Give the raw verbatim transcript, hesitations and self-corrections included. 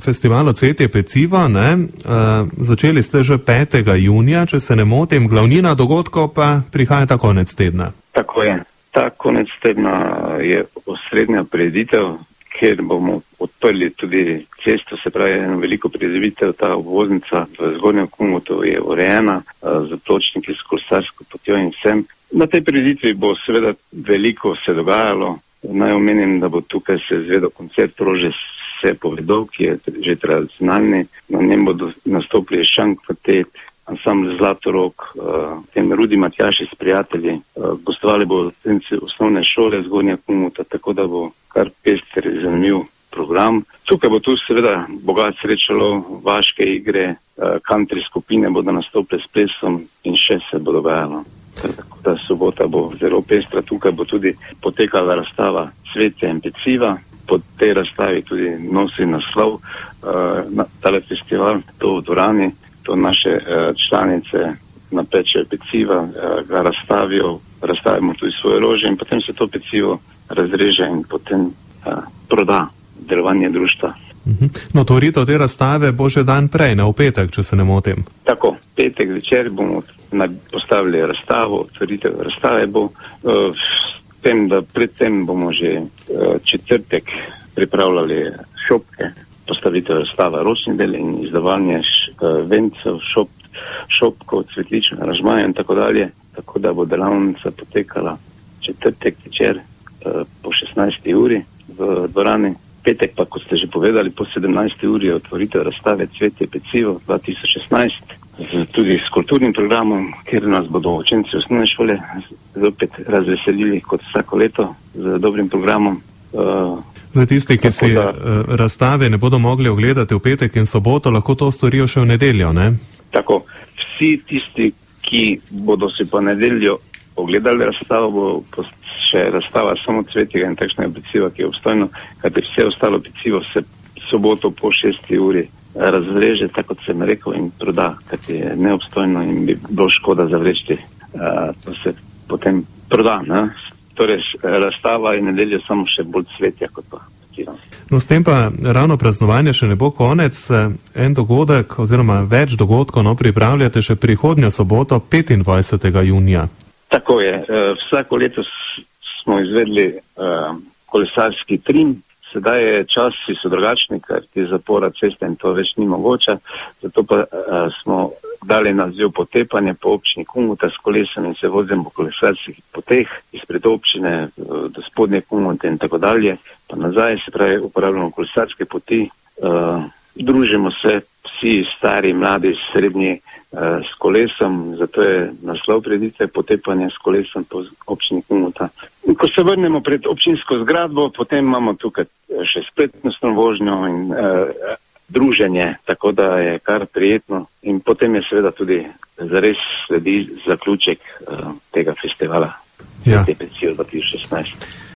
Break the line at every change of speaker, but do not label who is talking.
festivalu Cvetje peciva, ne? Uh, začeli ste že petega junija, če se ne motim, glavnina dogodkov pa prihaja ta konec tedna.
Tako je. Ta konec tedna je osrednja prireditev, kjer bomo odprli tudi cesto, se pravi eno veliko prireditev. Ta obvoznica v Zgornjem Kungutu je urejena z pločniki, s kolesarsko potjo in vsem. Na tej prireditvi bo seveda veliko se dogajalo. Naj omenim, da bo tukaj se izvedel koncert Rože se povedo, ki je že tradicionalni. Na njem bodo nastopili Šank kvartet, ansambl Zlatorog, uh, tem Rudi Matjaši s prijatelji. Uh, gostovali bo osnovne šole Zgornja Kunguta, tako da bo kar pester in zanimiv program. Tukaj bo tu seveda bogat srečalo, vaške igre, uh, country skupine bodo nastopile s plesom in še se bo dogajalo. Tako da sobota bo zelo pestra. Tukaj bo tudi potekala razstava Cvetje in peciva. Po tej razstavi tudi nosi naslov uh, na tale festival, to v dvorani. To naše uh, članice napečejo peciva, uh, ga razstavijo, razstavimo tudi svoje rože in potem se to pecivo razreže in potem uh, proda delovanje društva.
No, otvoritev te razstave bo že dan prej, ne v petek, če se ne motim.
Tako, petek večer bomo postavili razstavo, otvoritev razstave bo, uh, s tem, da predtem bomo že uh, četrtek pripravljali šopke, postavitev razstava ročni del in izdavanje uh, vencev, šop, šopkov, cvetličnih aranžmajev in tako dalje, tako da bo delavnica potekala četrtek večer uh, po šestnajsti uri v dvorani. Petek pa, kot ste že povedali, po sedemnajsti uri je otvoritev razstave Cvetje pecivo dva tisoč šestnajst, z, tudi s kulturnim programom, kjer nas bodo učenci osnovne šole zopet razveselili kot vsako leto z dobrim programom. Uh,
Zdaj tisti, ki si da, uh, razstave ne bodo mogli ogledati v petek in soboto, lahko to storijo še v nedeljo, ne?
Tako. Vsi tisti, ki bodo si po nedeljo ogledali razstavo, bo še razstava samo cvetjega in takšnega peciva, ki je obstojno, kajti vse ostalo pecivo se soboto po šesti uri razreže, tako kot sem rekel, in proda, kajti je neobstojno in bi bilo škoda zavreči. Uh, to se potem proda, ne? Torej razstava in nedeljo samo še bolj cvetja kot pa peciva.
No, s tem pa ravno praznovanje še ne bo konec. En dogodek oziroma več dogodkov no, pripravljate še prihodnjo soboto, petindvajsetega junija.
Tako je. Uh, vsako leto smo izvedli uh, kolesarski trim. Sedaj je časi so drugačni, ker ti zapora ceste in to več ni mogoče. Zato pa uh, smo dali naziv potepanje po občini Kunguta s kolesom in se vozimo po kolesarskih poteh izpred občine uh, do spodnje Kungute in tako dalje. Pa nazaj, se pravi, uporabljamo kolesarske poti. Uh, družimo se vsi stari, mladi, srednji uh, s kolesom, zato je naslov prireditve potepanje s kolesom po občini Kunguta. In ko se vrnemo pred občinsko zgradbo, potem imamo tukaj še spletnostno vožnjo in uh, druženje, tako da je kar prijetno. In potem je seveda tudi zares sledi zaključek uh, tega festivala. Ja. Cvetje pecivo dva tisoč šestnajst.